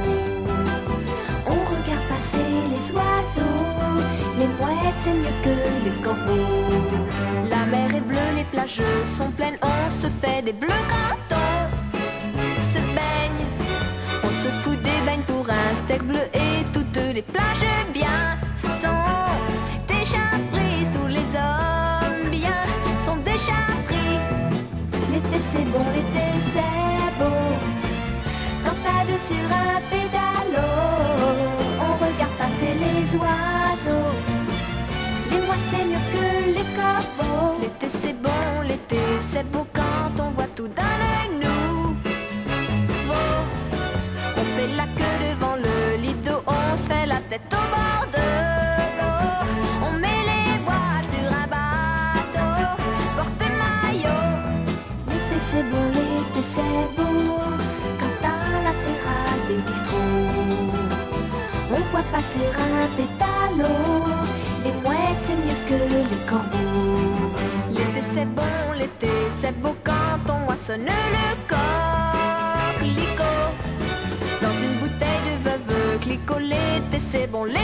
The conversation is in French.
On regarde passer les oiseaux, les mouettes c'est mieux que les corbeaux. La mer est bleue, les plages sont pleines, on se fait des bleus quand on se baigne. On se fout des beignes pour un steak bleu et toutes les plages bien sont déjà prises. Tous les hommes bien sont déjà pris. L'été c'est bon, l'été c'est beau. Quand t'as deux sur un pédalo, on regarde passer les oiseaux. Les mouettes c'est mieux que les corbeaux. L'été c'est bon, l'été c'est beau quand on voit tout d'un œil nouveau. On fait la queue devant le lit d'eau, on se fait la tête au bord de l'eau. On met les voiles sur un bateau, porte-maillot. L'été c'est bon, l'été c'est beau, quand à la terrasse des bistrots on voit passer un pétalo. Les mouettes c'est mieux que les corbeaux. L'été c'est bon, l'été c'est beau quand on moissonne le coquelicot dans une bouteille de veuve Clicquot. L'été c'est bon, l'été